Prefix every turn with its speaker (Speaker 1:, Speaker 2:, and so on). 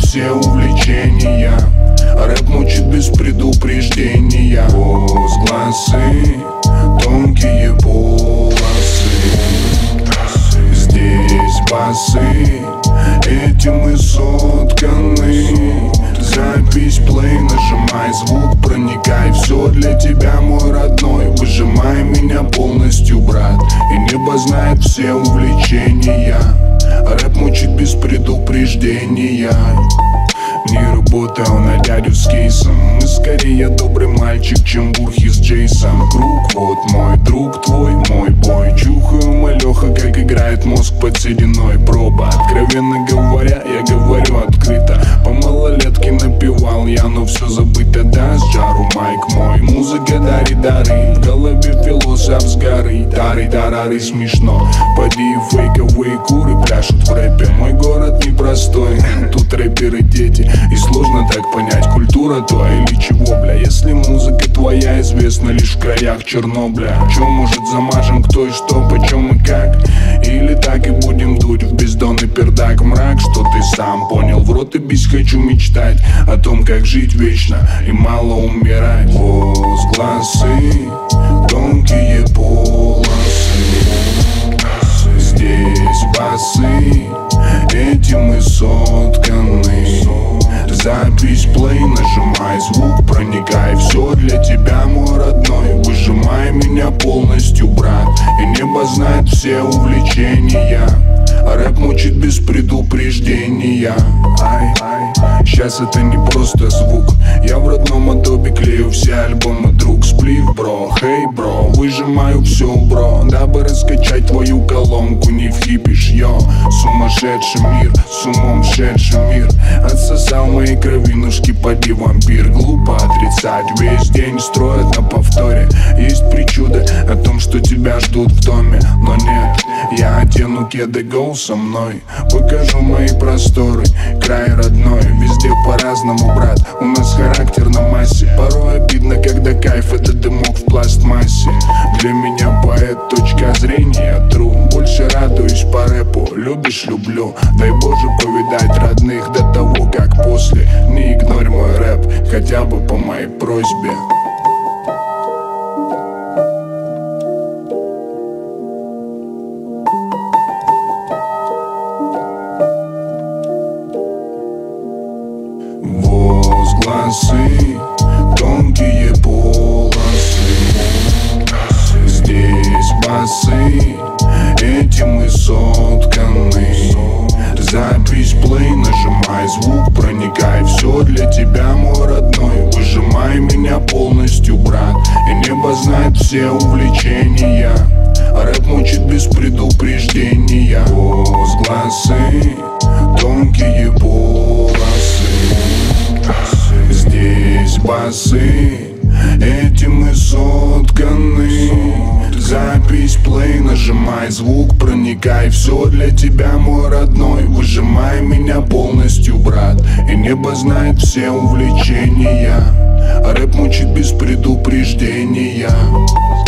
Speaker 1: все увлечения. Рэп мучит без предупреждения. Возгласы, тонкие полосы. Здесь басы, этим мы сотканы. Запись плей, нажимай звук, проникай. Все для тебя, мой родной. Выжимай меня полностью, брат. И небо знает все увлечения. Рэп мучит без предупреждения. Не работаю на дядю с кейсом. Мы скорее добрый мальчик, чем Бурхи с Джейсом. Круг, вот мой друг, твой, мой бой. Чухаю малеха, как играет мозг под сединой. Проба, откровенно говоря, я говорю открыто. По малолетке напевал я, но все забыто. Даст жару майк мой. Музыка дарит дары, в голове философ с горы. Тары-тарары смешно. Поди фейковые куры пляшут в рэпе. Мой город непростой, тут рэперы дети. И сложно так понять, культура твоя или чего, бля. Если музыка твоя известна лишь в краях Чернобыля. Чё, может, замажем кто и что, почем и как? Или так и будем дуть в бездонный пердак? Мрак, что ты сам понял, в рот и бись хочу мечтать о том, как жить вечно и мало умирать. Возгласы, тонкие полосы. Здесь басы, этим мы сотканы. Запись плей, нажимай звук, проникай. Все для тебя, мой родной. Выжимай меня полностью, брат. И небо знает все увлечения. Рэп мучит без предупреждения. Сейчас это не просто звук. Я в родном Adobe клею все альбомы, друг. Сплив, бро, хей, бро. Выжимаю все, бро, дабы раскачать твою колонку. Не вхипишь, йо. Сумасшедший мир, с умом шедший мир. Отсосал мои кровинушки, поди вампир. Глупо отрицать, весь день строят на повторе. Есть причуды о том, что тебя ждут в доме. Но нет, я одену кеды, гоу со мной. Покажу мои просторы, край родной. Везде по-разному, брат, у нас характер на массе. Порой обидно, когда кайф это дымок в пластмассе. Для меня поэт, точка зрения true. Больше радуюсь по рэпу, любишь, люблю. Дай Боже повидать родных до того, как после. Не игнорь мой рэп, хотя бы по моей просьбе. Возгласы, тонкие полосы. Здесь басы, этим мы сотканы. Запись плей, нажимай звук, проникай. Все для тебя, мой родной. Выжимай меня полностью, брат. И небо знает все увлечения. Рэп мучит без предупреждения. Возгласы, тонкие полосы. Здесь басы, этим мы сотканы. Запись плей, нажимай звук, проникай. Все для тебя, мой родной. Выжимай меня полностью, брат. И небо знает все увлечения. Рэп мучит без предупреждения.